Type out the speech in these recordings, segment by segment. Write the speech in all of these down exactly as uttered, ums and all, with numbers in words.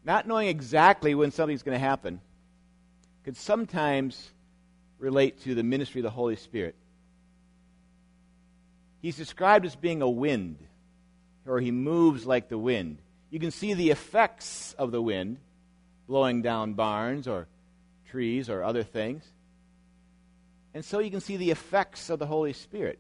not knowing exactly when something's going to happen could sometimes relate to the ministry of the Holy Spirit. He's described as being a wind, or he moves like the wind. You can see the effects of the wind blowing down barns or trees or other things. And so you can see the effects of the Holy Spirit,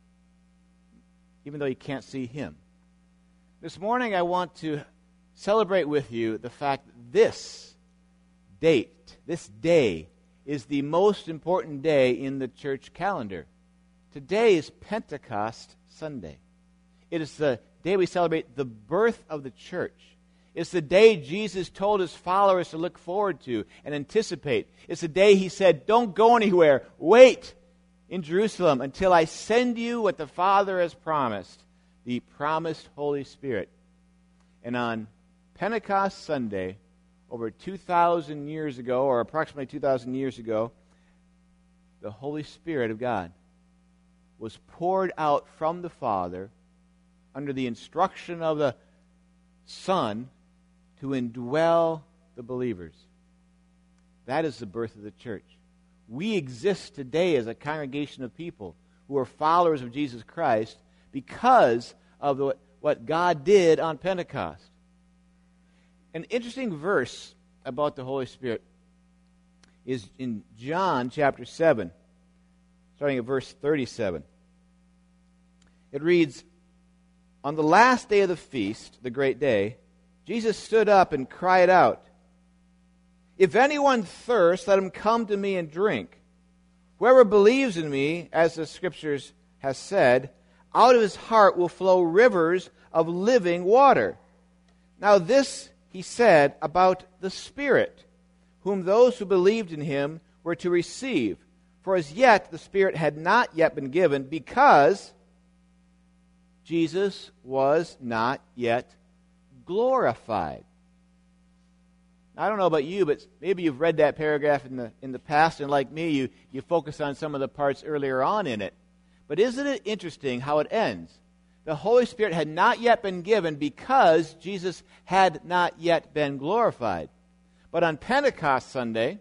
even though you can't see him. This morning I want to celebrate with you the fact that this date, this day, is the most important day in the church calendar. Today is Pentecost Sunday. It is the day we celebrate the birth of the church. It's the day Jesus told his followers to look forward to and anticipate. It's the day he said, don't go anywhere. Wait in Jerusalem until I send you what the Father has promised, the promised Holy Spirit. And on Pentecost Sunday, over two thousand years ago, or approximately two thousand years ago, the Holy Spirit of God was poured out from the Father under the instruction of the Son to indwell the believers. That is the birth of the church. We exist today as a congregation of people who are followers of Jesus Christ because of the, what God did on Pentecost. An interesting verse about the Holy Spirit is in John chapter seven, starting at verse thirty-seven. It reads, on the last day of the feast, the great day, Jesus stood up and cried out, if anyone thirsts, let him come to me and drink. Whoever believes in me, as the Scriptures has said, out of his heart will flow rivers of living water. Now this he said about the Spirit, whom those who believed in him were to receive. For as yet the Spirit had not yet been given, because Jesus was not yet glorified. I don't know about you, but maybe you've read that paragraph in the in the past, and like me, you, you focus on some of the parts earlier on in it. But isn't it interesting how it ends? The Holy Spirit had not yet been given because Jesus had not yet been glorified. But on Pentecost Sunday,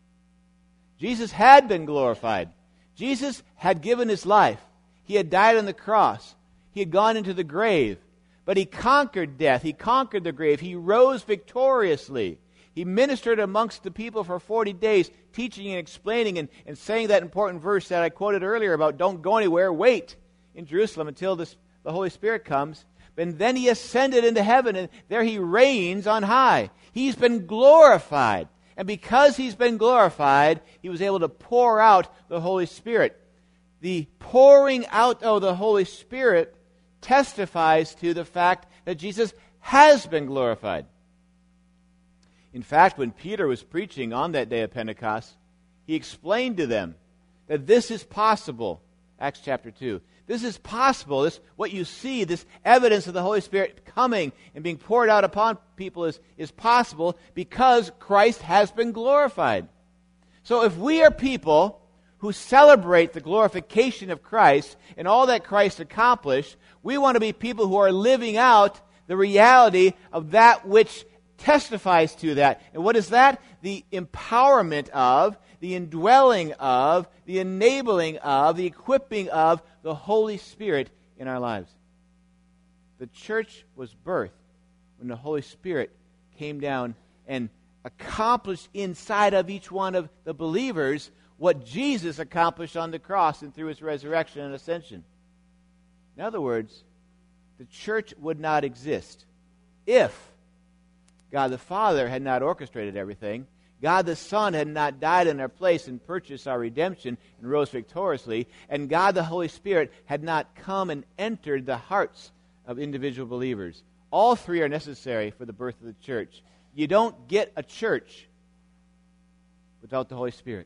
Jesus had been glorified. Jesus had given his life. He had died on the cross. He had gone into the grave. But he conquered death. He conquered the grave. He rose victoriously. He ministered amongst the people for forty days, teaching and explaining and, and saying that important verse that I quoted earlier about don't go anywhere, wait in Jerusalem until this, the Holy Spirit comes. And then he ascended into heaven, and there he reigns on high. He's been glorified. And because he's been glorified, he was able to pour out the Holy Spirit. The pouring out of the Holy Spirit testifies to the fact that Jesus has been glorified. In fact, when Peter was preaching on that day of Pentecost, he explained to them that this is possible. Acts chapter two. This is possible. This, what you see, this evidence of the Holy Spirit coming and being poured out upon people is, is possible because Christ has been glorified. So if we are people who celebrate the glorification of Christ and all that Christ accomplished, we want to be people who are living out the reality of that which testifies to that. And what is that? The empowerment of, the indwelling of, the enabling of, the equipping of the Holy Spirit in our lives. The church was birthed when the Holy Spirit came down and accomplished inside of each one of the believers what Jesus accomplished on the cross and through his resurrection and ascension. In other words, the church would not exist if God the Father had not orchestrated everything, God the Son had not died in our place and purchased our redemption and rose victoriously, and God the Holy Spirit had not come and entered the hearts of individual believers. All three are necessary for the birth of the church. You don't get a church without the Holy Spirit.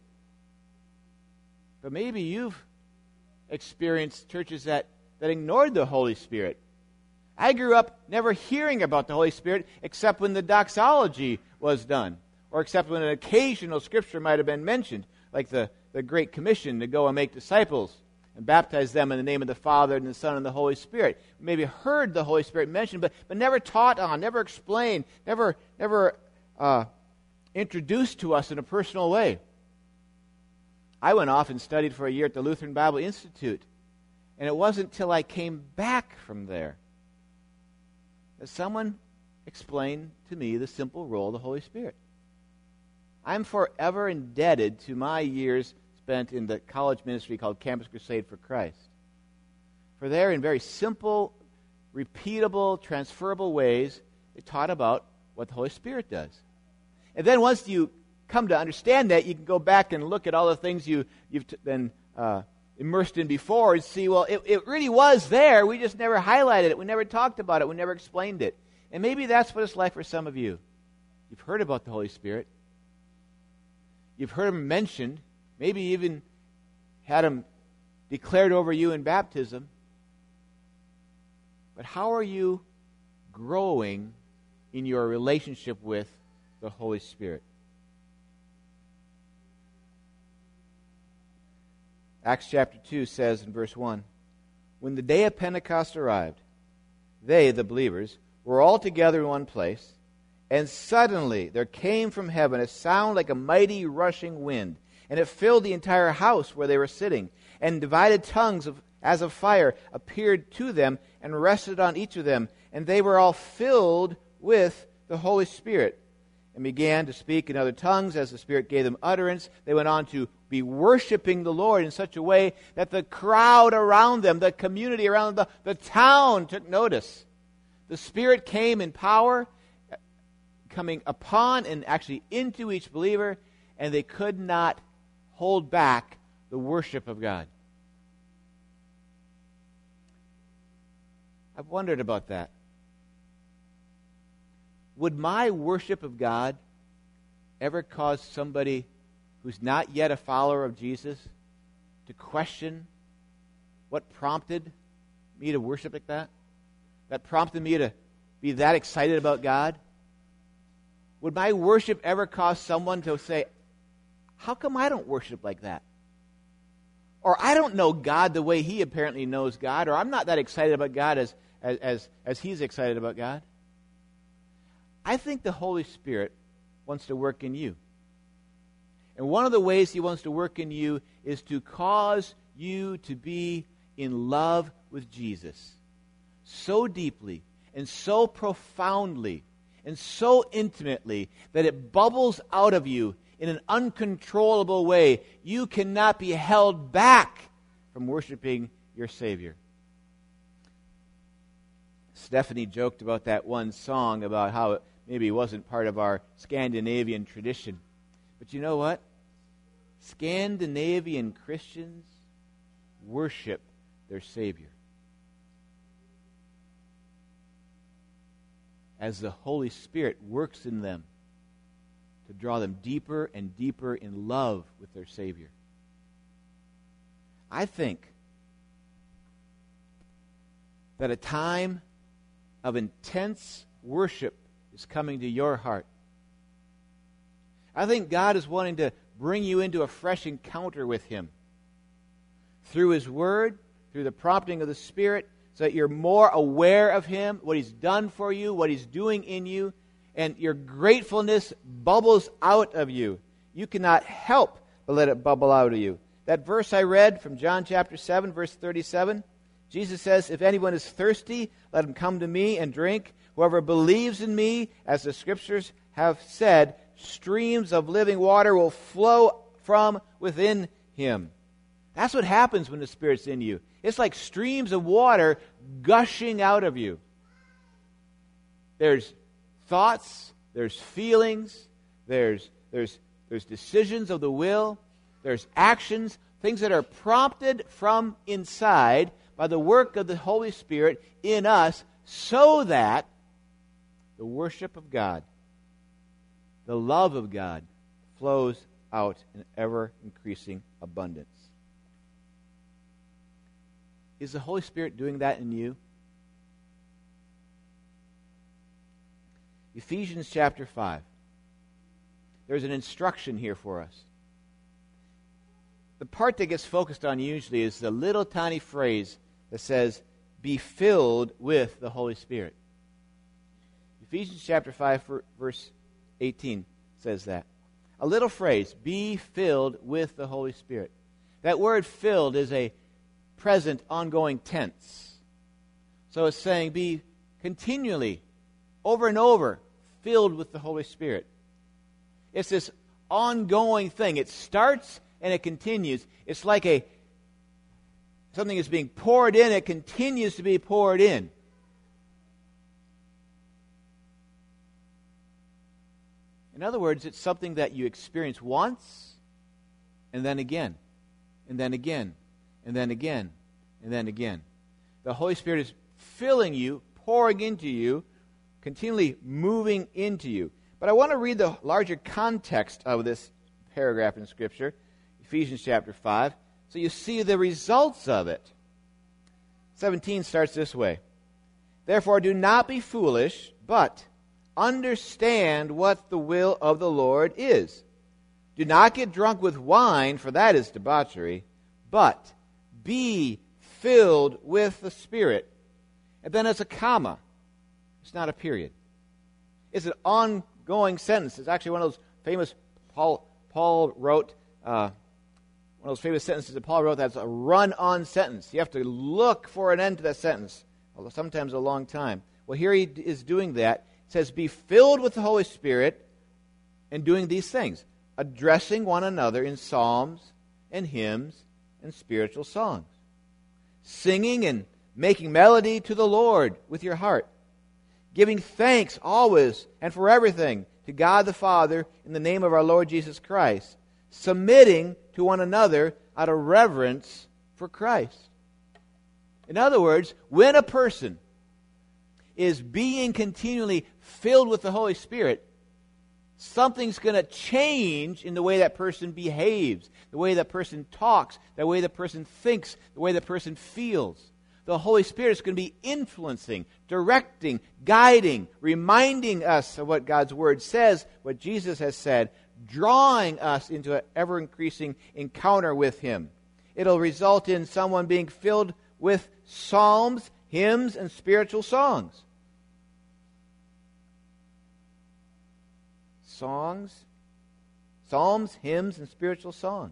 But maybe you've experienced churches that, that ignored the Holy Spirit. I grew up never hearing about the Holy Spirit except when the doxology was done, or except when an occasional scripture might have been mentioned, like the, the Great Commission to go and make disciples and baptize them in the name of the Father and the Son and the Holy Spirit. Maybe heard the Holy Spirit mentioned, but, but never taught on, never explained, never, never uh, introduced to us in a personal way. I went off and studied for a year at the Lutheran Bible Institute, and it wasn't until I came back from there that someone explained to me the simple role of the Holy Spirit. I'm forever indebted to my years spent in the college ministry called Campus Crusade for Christ. For there, in very simple, repeatable, transferable ways, it taught about what the Holy Spirit does. And then once you come to understand that, you can go back and look at all the things you, you've t- been uh, immersed in before and see, well, it, it really was there. We just never highlighted it. We never talked about it. We never explained it. And maybe that's what it's like for some of you. You've heard about the Holy Spirit. You've heard him mentioned, maybe even had him declared over you in baptism. But how are you growing in your relationship with the Holy Spirit? Acts chapter two says in verse one, when the day of Pentecost arrived, they, the believers, were all together in one place, and suddenly there came from heaven a sound like a mighty rushing wind, and it filled the entire house where they were sitting, and divided tongues of, as of fire appeared to them and rested on each of them, and they were all filled with the Holy Spirit, and began to speak in other tongues as the Spirit gave them utterance. They went on to be worshiping the Lord in such a way that the crowd around them, the community around them, the, the town took notice. The Spirit came in power, coming upon and actually into each believer, and they could not hold back the worship of God. I've wondered about that. Would my worship of God ever cause somebody who's not yet a follower of Jesus to question what prompted me to worship like that? That prompted me to be that excited about God? Would my worship ever cause someone to say, how come I don't worship like that? Or I don't know God the way he apparently knows God, or I'm not that excited about God as, as, as, as he's excited about God? I think the Holy Spirit wants to work in you. And one of the ways he wants to work in you is to cause you to be in love with Jesus so deeply and so profoundly and so intimately that it bubbles out of you in an uncontrollable way. You cannot be held back from worshiping your Savior. Stephanie joked about that one song about how it maybe wasn't part of our Scandinavian tradition. But you know what? Scandinavian Christians worship their Savior. As the Holy Spirit works in them to draw them deeper and deeper in love with their Savior. I think that a time of intense worship is coming to your heart. I think God is wanting to bring you into a fresh encounter with him through his word, through the prompting of the Spirit, so that you're more aware of him, what he's done for you, what he's doing in you, and your gratefulness bubbles out of you. You cannot help but let it bubble out of you. That verse I read from John chapter seven, verse thirty-seven, Jesus says, if anyone is thirsty, let him come to me and drink. Whoever believes in me, as the Scriptures have said, streams of living water will flow from within him. That's what happens when the Spirit's in you. It's like streams of water gushing out of you. There's thoughts, there's feelings, there's, there's, there's decisions of the will, there's actions, things that are prompted from inside by the work of the Holy Spirit in us, so that the worship of God, the love of God, flows out in ever-increasing abundance. Is the Holy Spirit doing that in you? Ephesians chapter five. There's an instruction here for us. The part that gets focused on usually is the little tiny phrase that says, be filled with the Holy Spirit. Ephesians chapter five, verse eighteen says that. A little phrase, be filled with the Holy Spirit. That word filled is a present, ongoing tense. So it's saying be continually, over and over, filled with the Holy Spirit. It's this ongoing thing. It starts and it continues. It's like a something is being poured in, it continues to be poured in. In other words, it's something that you experience once, and then again, and then again, and then again, and then again. The Holy Spirit is filling you, pouring into you, continually moving into you. But I want to read the larger context of this paragraph in Scripture, Ephesians chapter five, so you see the results of it. seventeen starts this way. Therefore, do not be foolish, but understand what the will of the Lord is. Do not get drunk with wine, for that is debauchery, but be filled with the Spirit. And then it's a comma. It's not a period. It's an ongoing sentence. It's actually one of those famous, Paul, Paul wrote, uh, one of those famous sentences that Paul wrote that's a run-on sentence. You have to look for an end to that sentence, although sometimes a long time. Well, here he is doing that. It says, be filled with the Holy Spirit and doing these things, addressing one another in psalms and hymns and spiritual songs, singing and making melody to the Lord with your heart, giving thanks always and for everything to God the Father in the name of our Lord Jesus Christ, submitting to one another out of reverence for Christ. In other words, when a person is being continually filled with the Holy Spirit, something's going to change in the way that person behaves, the way that person talks, the way that person thinks, the way that person feels. The Holy Spirit is going to be influencing, directing, guiding, reminding us of what God's Word says, what Jesus has said, drawing us into an ever-increasing encounter with Him. It'll result in someone being filled with psalms, hymns, and spiritual songs. Songs, psalms, hymns, and spiritual songs.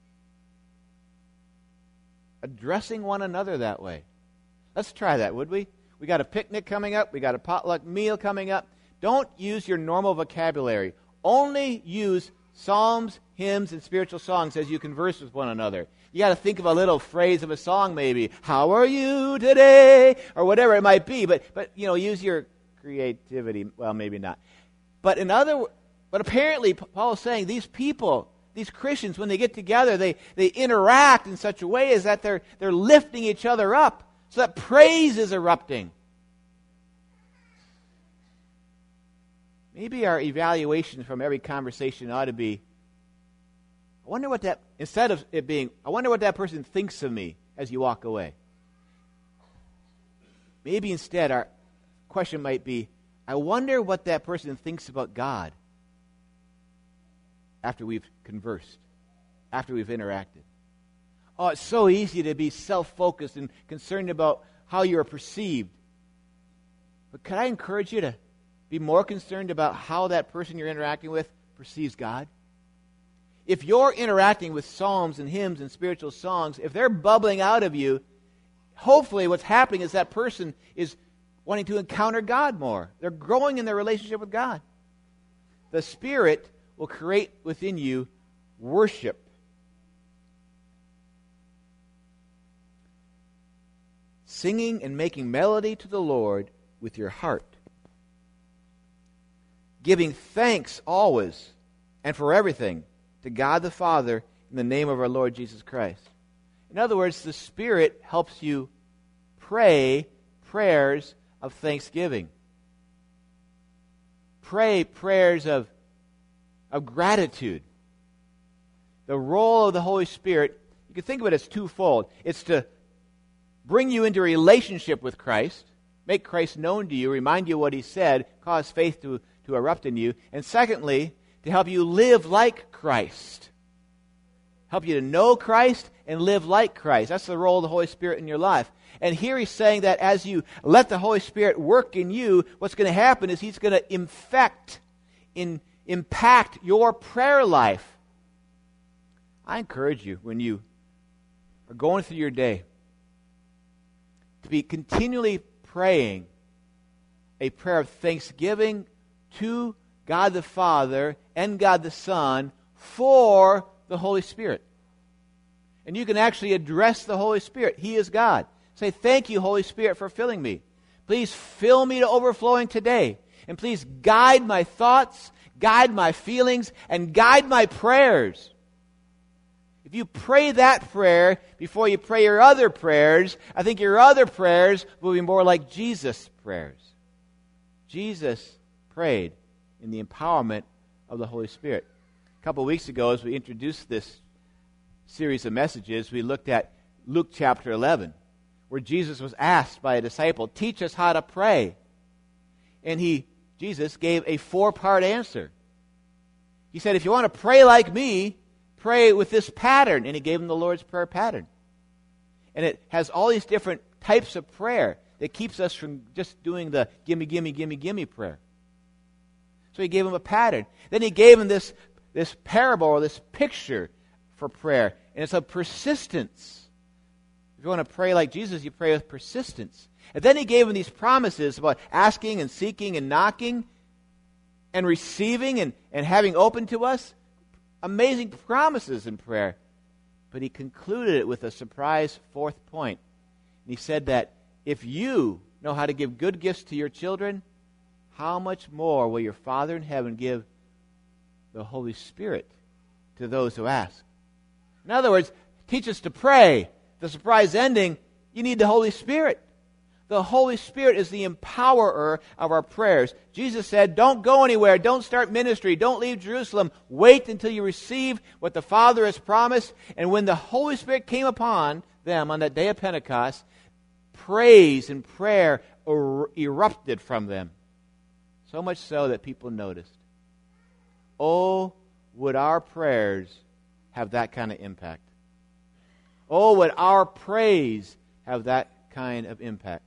Addressing one another that way. Let's try that, would we? We got a picnic coming up. We got a potluck meal coming up. Don't use your normal vocabulary. Only use psalms, hymns, and spiritual songs as you converse with one another. You got to think of a little phrase of a song, maybe. How are you today? Or whatever it might be. But, but you know, use your creativity. Well, maybe not. But in other, but apparently, Paul is saying these people, these Christians, when they get together, they, they interact in such a way as that they're they're lifting each other up, so that praise is erupting. Maybe our evaluation from every conversation ought to be, I wonder what that, instead of it being, I wonder what that person thinks of me as you walk away. Maybe instead our question might be, I wonder what that person thinks about God after we've conversed, after we've interacted. Oh, it's so easy to be self-focused and concerned about how you are perceived. But could I encourage you to be more concerned about how that person you're interacting with perceives God? If you're interacting with psalms and hymns and spiritual songs, if they're bubbling out of you, hopefully what's happening is that person is wanting to encounter God more. They're growing in their relationship with God. The Spirit will create within you worship. Singing and making melody to the Lord with your heart. Giving thanks always and for everything to God the Father in the name of our Lord Jesus Christ. In other words, the Spirit helps you pray prayers of thanksgiving. Pray prayers of, of gratitude. The role of the Holy Spirit, you can think of it as twofold. It's to bring you into a relationship with Christ, make Christ known to you, remind you what He said, cause faith to, to erupt in you. And secondly, to help you live like Christ. Help you to know Christ and live like Christ. That's the role of the Holy Spirit in your life. And here he's saying that as you let the Holy Spirit work in you, what's going to happen is He's going to infect, in, impact your prayer life. I encourage you, when you are going through your day, to be continually praying a prayer of thanksgiving to God the Father and God the Son for the Holy Spirit. And you can actually address the Holy Spirit. He is God. Say, thank you, Holy Spirit, for filling me. Please fill me to overflowing today. And please guide my thoughts, guide my feelings, and guide my prayers. If you pray that prayer before you pray your other prayers, I think your other prayers will be more like Jesus' prayers. Jesus prayed in the empowerment of the Holy Spirit. A couple of weeks ago, as we introduced this series of messages, we looked at Luke chapter eleven, where Jesus was asked by a disciple, teach us how to pray. And he, Jesus, gave a four-part answer. He said, if you want to pray like me, pray with this pattern. And he gave him the Lord's Prayer pattern. And it has all these different types of prayer that keeps us from just doing the gimme, gimme, gimme, gimme prayer. So he gave him a pattern. Then he gave him this, this parable or this picture for prayer. And it's of persistence. If you want to pray like Jesus, you pray with persistence. And then he gave him these promises about asking and seeking and knocking and receiving and, and having open to us. Amazing promises in prayer. But he concluded it with a surprise fourth point. And he said that if you know how to give good gifts to your children, how much more will your Father in heaven give the Holy Spirit to those who ask? In other words, teach us to pray. The surprise ending, you need the Holy Spirit. The Holy Spirit is the empowerer of our prayers. Jesus said, don't go anywhere. Don't start ministry. Don't leave Jerusalem. Wait until you receive what the Father has promised. And when the Holy Spirit came upon them on that day of Pentecost, praise and prayer er- erupted from them. So much so that people noticed. Oh, would our prayers have that kind of impact? Oh, would our praise have that kind of impact?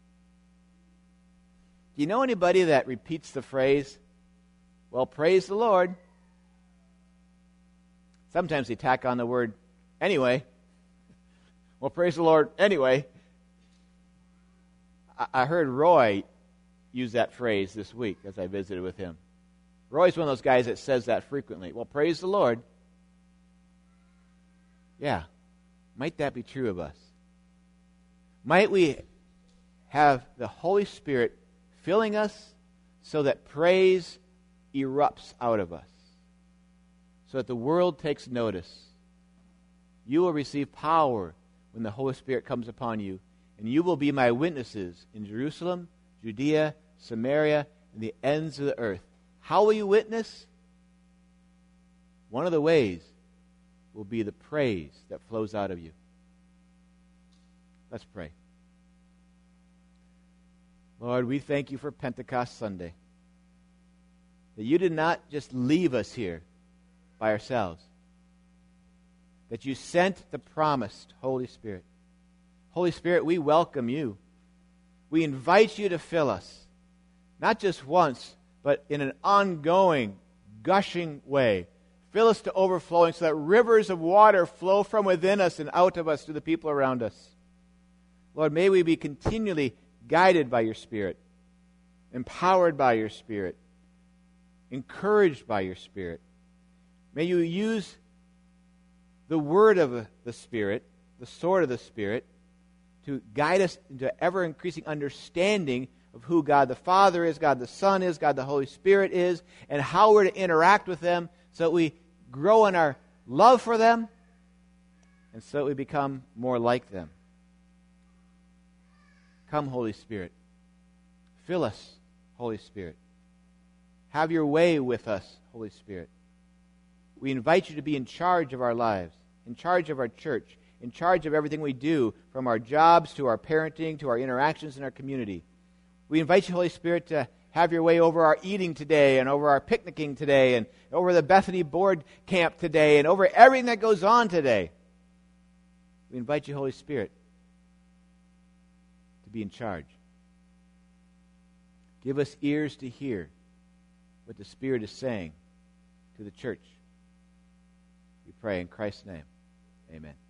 Do you know anybody that repeats the phrase, well, praise the Lord? Sometimes they tack on the word anyway. Well, praise the Lord anyway. I, I heard Roy use that phrase this week as I visited with him. Roy's one of those guys that says that frequently. Well, praise the Lord. Yeah. Might that be true of us? Might we have the Holy Spirit filling us so that praise erupts out of us, so that the world takes notice? You will receive power when the Holy Spirit comes upon you, and you will be my witnesses in Jerusalem, Judea, Samaria, and the ends of the earth. How will you witness? One of the ways will be the praise that flows out of you. Let's pray. Lord, we thank you for Pentecost Sunday. That you did not just leave us here by ourselves. That you sent the promised Holy Spirit. Holy Spirit, we welcome you. We invite you to fill us. Not just once, but in an ongoing, gushing way. Fill us to overflowing so that rivers of water flow from within us and out of us to the people around us. Lord, may we be continually guided by your Spirit, empowered by your Spirit, encouraged by your Spirit. May you use the word of the Spirit, the sword of the Spirit, to guide us into ever-increasing understanding of who God the Father is, God the Son is, God the Holy Spirit is, and how we're to interact with them so that we grow in our love for them and so that we become more like them. Come, Holy Spirit. Fill us, Holy Spirit. Have your way with us, Holy Spirit. We invite you to be in charge of our lives, in charge of our church, in charge of everything we do, from our jobs to our parenting to our interactions in our community. We invite you, Holy Spirit, to have your way over our eating today and over our picnicking today and over the Bethany board camp today and over everything that goes on today. We invite you, Holy Spirit, to be in charge. Give us ears to hear what the Spirit is saying to the church. We pray in Christ's name. Amen.